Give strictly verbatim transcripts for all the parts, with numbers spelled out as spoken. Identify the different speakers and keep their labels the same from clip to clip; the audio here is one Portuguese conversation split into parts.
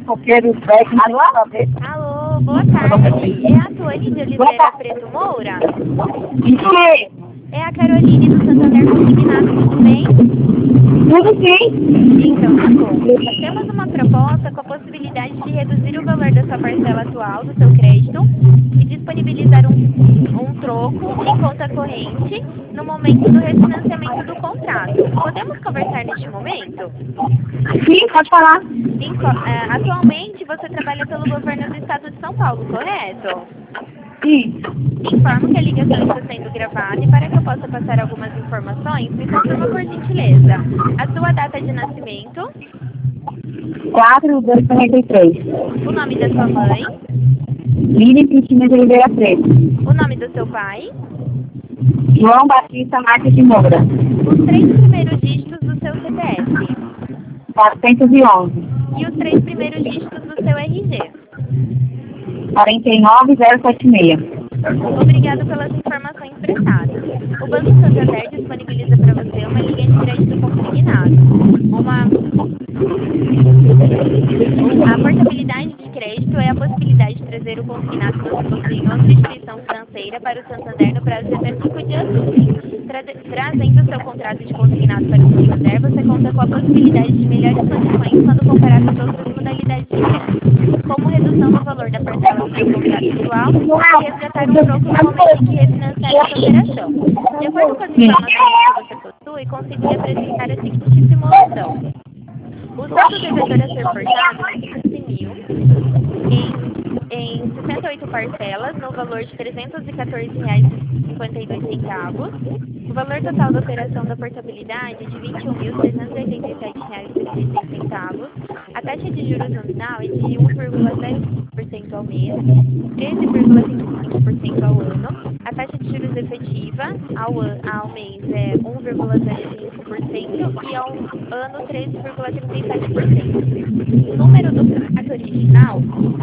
Speaker 1: coqueiro, velho. Alô?
Speaker 2: Alô, boa tarde. É a Tuane de Oliveira Preto Moura?
Speaker 1: Isso.
Speaker 2: É a Caroline do Santander Consignado, tudo bem?
Speaker 1: Tudo sim.
Speaker 2: Então, tá bom. Temos uma proposta com a possibilidade de reduzir o valor da sua parcela atual do seu crédito e disponibilizar um, um troco em conta corrente no momento do refinanciamento do contrato. Podemos conversar neste momento?
Speaker 1: Sim, pode falar.
Speaker 2: Info- eh, atualmente, você trabalha pelo governo do estado de São Paulo, correto?
Speaker 1: Sim.
Speaker 2: Informo que a ligação está sendo gravada e para que eu possa passar algumas informações, me confirma por gentileza a sua data de nascimento,
Speaker 1: quatro, dois, quarenta e três.
Speaker 2: o nome da sua mãe,
Speaker 1: Lili Cristina de Oliveira Preto.
Speaker 2: o nome do seu pai,
Speaker 1: João Batista Marques de Moura.
Speaker 2: os três primeiros dígitos do seu C P F
Speaker 1: quatrocentos e onze.
Speaker 2: e os três primeiros dígitos do seu R G.
Speaker 1: quarenta e nove, zero setenta e seis.
Speaker 2: Obrigado pelas informações prestadas. O Banco Santander disponibiliza para você uma linha de crédito consignado. Uma... A portabilidade de crédito é a possibilidade de trazer o consignado que você possui em outra instituição financeira para o Santander no prazo de até cinco dias úteis. Tra trazendo o seu contrato de consignado para o Santander, você conta com a possibilidade de melhores condições quando comparado às outras modalidades de crédito, como redução no valor da parcela do seu contrato atual e resgatar um troco no momento em que refinanciar essa operação. De acordo com as informações que você possui, consigo lhe apresentar a seguinte simulação. O saldo devedor a ser portado é quinze mil em, em sessenta e oito parcelas, no valor de trezentos e quatorze reais e cinquenta e dois centavos. O valor total da operação da portabilidade é de vinte e um mil trezentos e oitenta e sete reais e trinta e seis centavos. A taxa de juros nominal é de um vírgula zero cinco por cento ao mês, treze vírgula vinte e cinco por cento ao ano. A taxa de juros efetiva ao, an ao mês é um vírgula zero cinco por cento e ao ano treze vírgula trinta e sete por cento. O número do contrato original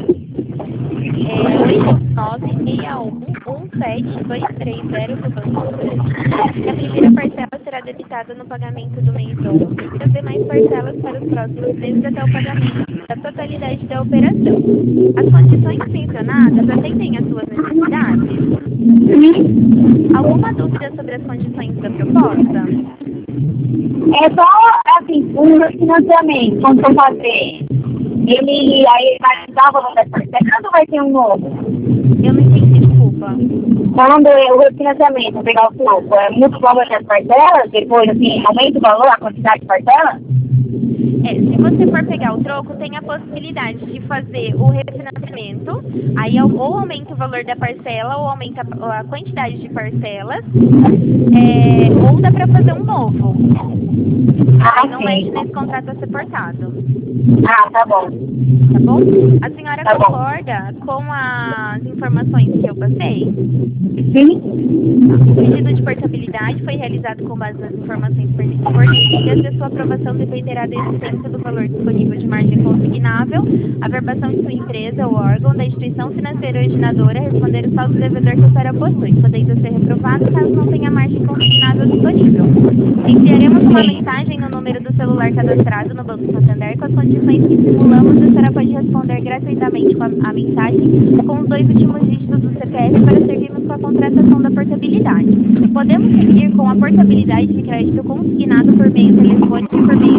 Speaker 2: é oito nove seis um um sete dois três zero do Banco do Brasil. A primeira parcela será debitada no pagamento do mês onze e as demais parcelas para os próximos meses até o pagamento da totalidade da operação. As condições mencionadas atendem às suas necessidades? Alguma dúvida sobre as condições da proposta?
Speaker 1: É só, assim, um financiamento, quando for fazer, ele aí vai dar o valor da parcela ou vai ter um novo?
Speaker 2: Eu não entendi, desculpa.
Speaker 1: Quando o refinanciamento pegar o troco, é muito valor das parcelas, depois, assim, aumenta o valor, a quantidade de parcelas?
Speaker 2: É, se você for pegar o troco, tem a possibilidade de fazer o refinanciamento, aí ou aumenta o valor da parcela, ou aumenta a quantidade de parcelas, é, ou dá para fazer um novo.
Speaker 1: Ah,
Speaker 2: Aí não
Speaker 1: sim.
Speaker 2: mexe nesse contrato a ser portado.
Speaker 1: Ah, tá bom.
Speaker 2: Tá bom? A senhora
Speaker 1: Tá bom.
Speaker 2: concorda com as informações que eu passei?
Speaker 1: Sim?
Speaker 2: O pedido de portabilidade foi realizado com base nas informações fornecidas e a sua aprovação dependerá da existência do valor disponível de margem consignável, a verbação de sua empresa ou órgão da instituição financeira originadora a responder o saldo devedor que a senhora possui, podendo ser reprovado caso não tenha margem consignável disponível. Enviaremos uma mensagem no número do celular cadastrado no Banco Santander com as condições que simulamos e a senhora pode responder gratuitamente com a, a mensagem com os dois últimos dígitos do C P F para servirmos com a contratação da portabilidade. Podemos seguir com a portabilidade de crédito consignado por meio telefônico e por meio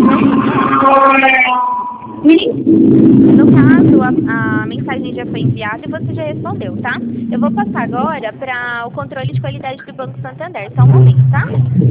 Speaker 2: de No caso, a, a mensagem já foi enviada e você já respondeu, tá? Eu vou passar agora para o controle de qualidade do Banco Santander. Só um momento, tá?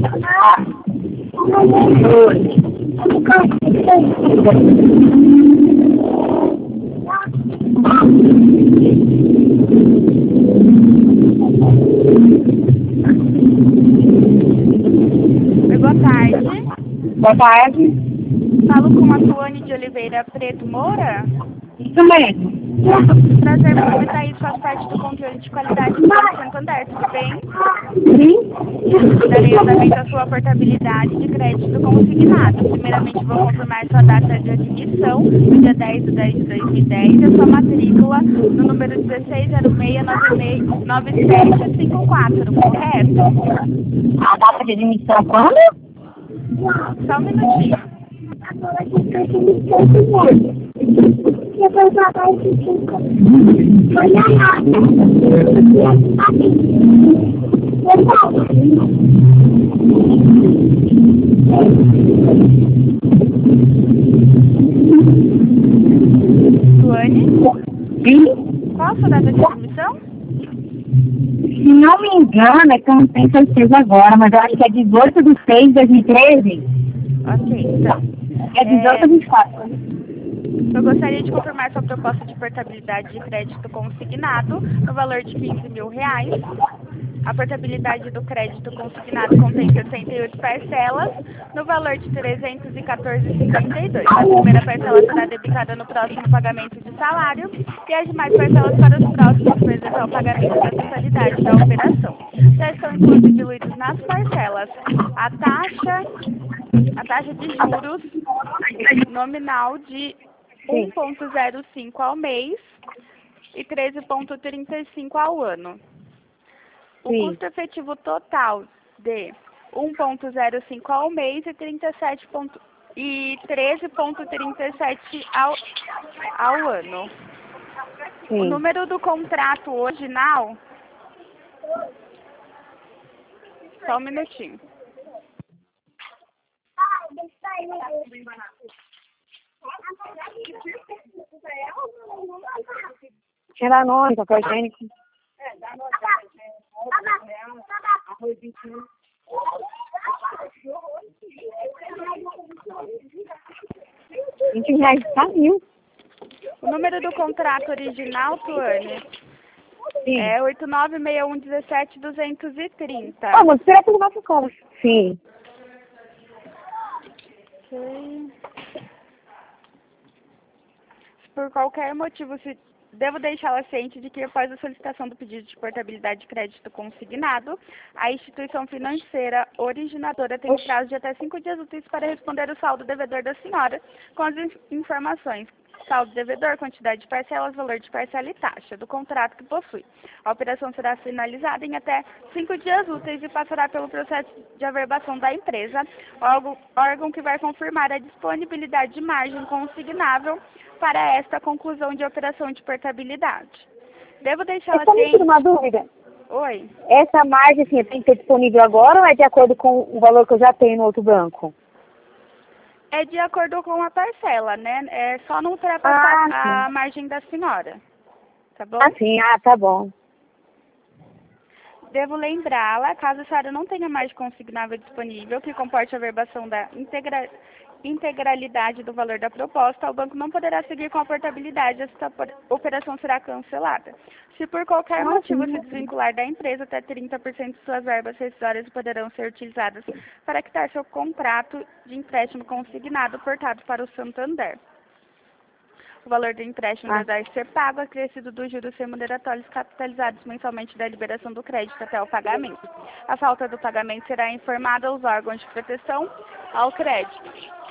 Speaker 2: Oi, boa tarde.
Speaker 1: Boa tarde.
Speaker 2: Falo com a Tuane de Oliveira Preto Moura.
Speaker 1: Isso mesmo.
Speaker 2: Prazer, você está aí, faz parte do controle de qualidade do Banco Santander, tudo bem?
Speaker 1: Sim?
Speaker 2: Darei andamento à sua portabilidade de crédito consignado. Primeiramente, vou confirmar sua data de admissão, no dia dez de dez de dois mil e dez, e a sua matrícula no número dezesseis zero seis nove sete cinco quatro, correto?
Speaker 1: A data de admissão quando?
Speaker 2: Só um minutinho. Tuane?
Speaker 1: Sim?
Speaker 2: Qual a sua data de admissão?
Speaker 1: Se não me engano, é que eu não tenho certeza agora, mas eu acho que é dezoito de seis de dois mil e treze.
Speaker 2: Ok, então.
Speaker 1: É dezoito de vinte e quatro.
Speaker 2: Eu gostaria de confirmar sua proposta de portabilidade de crédito consignado no valor de quinze mil reais. A portabilidade do crédito consignado contém sessenta e oito parcelas, no valor de trezentos e quatorze reais e cinquenta e dois centavos. A primeira parcela será debitada no próximo pagamento de salário e as demais parcelas para os próximos meses até o pagamento da totalidade da operação. Já estão inclusos e diluídos nas parcelas a taxa, a taxa de juros nominal de um vírgula zero cinco ao mês e treze vírgula trinta e cinco ao ano. O
Speaker 1: Sim.
Speaker 2: custo efetivo total de um vírgula zero cinco ao mês e, trinta e sete ponto, e treze vírgula trinta e sete ao, ao ano.
Speaker 1: Sim.
Speaker 2: O número do contrato original... Só um minutinho.
Speaker 1: Tira nós, papel higiênico. vinte reais, tá mil.
Speaker 2: O número do contrato original, Tuane,
Speaker 1: Sim.
Speaker 2: é oito nove seis um um sete dois três zero.
Speaker 1: Ah, mas espera pelo nosso colo. Sim.
Speaker 2: Ok. Se por qualquer motivo, se devo deixá-la ciente de que após a solicitação do pedido de portabilidade de crédito consignado, a instituição financeira originadora tem um prazo de até cinco dias úteis para responder o saldo devedor da senhora com as informações: saldo devedor, quantidade de parcelas, valor de parcela e taxa do contrato que possui. A operação será finalizada em até cinco dias úteis e passará pelo processo de averbação da empresa, órgão, órgão que vai confirmar a disponibilidade de margem consignável para esta conclusão de operação de portabilidade. Devo deixá-la
Speaker 1: Só me tira
Speaker 2: ciente...
Speaker 1: uma dúvida.
Speaker 2: Oi?
Speaker 1: Essa margem, assim, tem que ser disponível agora ou é de acordo com o valor que eu já tenho no outro banco?
Speaker 2: É de acordo com a parcela, né? É só não ultrapassar
Speaker 1: Ah,
Speaker 2: a margem da senhora. Tá bom?
Speaker 1: ah, sim. Ah, tá bom.
Speaker 2: Devo lembrá-la, caso a senhora não tenha margem consignável disponível, que comporte a averbação da integra... integralidade do valor da proposta, o banco não poderá seguir com a portabilidade, esta operação será cancelada. Se por qualquer
Speaker 1: Ah,
Speaker 2: motivo
Speaker 1: sim.
Speaker 2: se desvincular da empresa, até trinta por cento de suas verbas rescisórias poderão ser utilizadas para quitar seu contrato de empréstimo consignado portado para o Santander. O valor do empréstimo
Speaker 1: Ah.
Speaker 2: deverá ser pago acrescido dos juros remuneratórios capitalizados mensalmente da liberação do crédito até o pagamento. A falta do pagamento será informada aos órgãos de proteção ao crédito.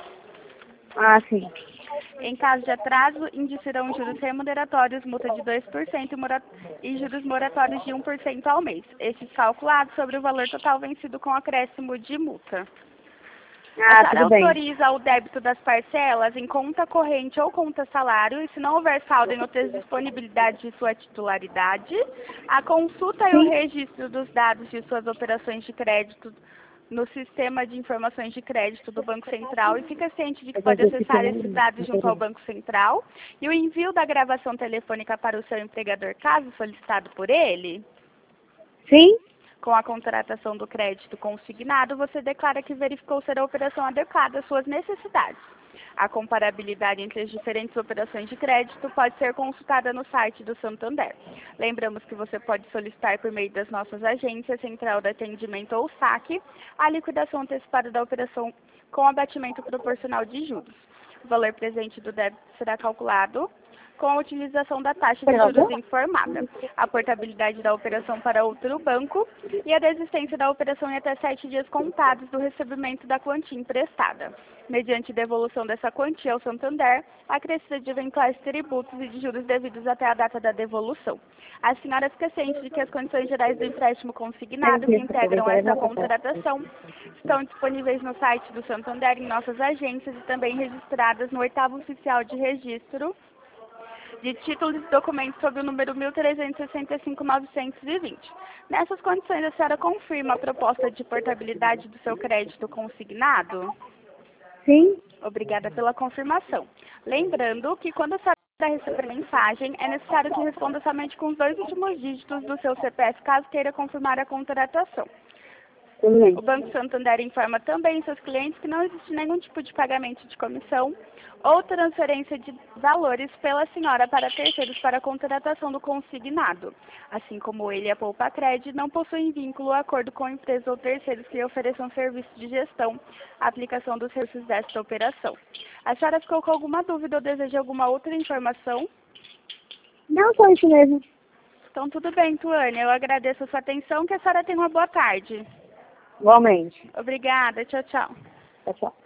Speaker 1: Ah, sim.
Speaker 2: Em caso de atraso, indicarão juros remuneratórios, multa de dois por cento e, mora... e juros moratórios de um por cento ao mês. Esses calculados sobre o valor total vencido com acréscimo de multa.
Speaker 1: Ah,
Speaker 2: A senhora
Speaker 1: tudo bem.
Speaker 2: autoriza o débito das parcelas em conta corrente ou conta salário e, se não houver saldo em outras disponibilidades de sua titularidade, a consulta e o
Speaker 1: Sim.
Speaker 2: registro dos dados de suas operações de crédito no sistema de informações de crédito do Banco Central e fica ciente de que
Speaker 1: Eu vou
Speaker 2: pode
Speaker 1: ver se
Speaker 2: acessar
Speaker 1: tem-
Speaker 2: esses dados junto ao Banco Central e o envio da gravação telefônica para o seu empregador, caso solicitado por ele.
Speaker 1: Sim?
Speaker 2: Com a contratação do crédito consignado, você declara que verificou ser a operação adequada às suas necessidades. A comparabilidade entre as diferentes operações de crédito pode ser consultada no site do Santander. Lembramos que você pode solicitar por meio das nossas agências, Central de Atendimento ou saque, a liquidação antecipada da operação com abatimento proporcional de juros. O valor presente do débito será calculado com a utilização da taxa de juros informada, a portabilidade da operação para outro banco e a desistência da operação em até sete dias contados do recebimento da quantia emprestada. Mediante devolução dessa quantia ao Santander, acrescida de eventuais tributos e de juros devidos até a data da devolução. A senhora fica ciente de que as condições gerais do empréstimo consignado que integram esta contratação estão disponíveis no site do Santander, em nossas agências e também registradas no oitavo oficial de registro
Speaker 3: de títulos e documentos sob o número mil trezentos e sessenta e cinco ponto novecentos e vinte. Nessas condições, a senhora confirma a proposta de portabilidade do seu crédito consignado?
Speaker 1: Sim.
Speaker 3: Obrigada pela confirmação. Lembrando que quando a senhora receber mensagem, é necessário que responda somente com os dois últimos dígitos do seu C P F, caso queira confirmar a contratação.
Speaker 1: Tudo bem.
Speaker 3: O Banco Santander informa também seus clientes que não existe nenhum tipo de pagamento de comissão ou transferência de valores pela senhora para terceiros para a contratação do consignado. Assim como ele e a Poupa Cred não possuem vínculo ou acordo com empresas ou terceiros que ofereçam serviço de gestão, aplicação dos serviços desta operação. A senhora ficou com alguma dúvida ou deseja alguma outra informação?
Speaker 1: Não, só isso mesmo.
Speaker 3: Então tudo bem, Tuane. Eu agradeço a sua atenção, que a senhora tenha uma boa tarde.
Speaker 1: Igualmente.
Speaker 3: Obrigada. Tchau, tchau.
Speaker 1: Tchau, tchau.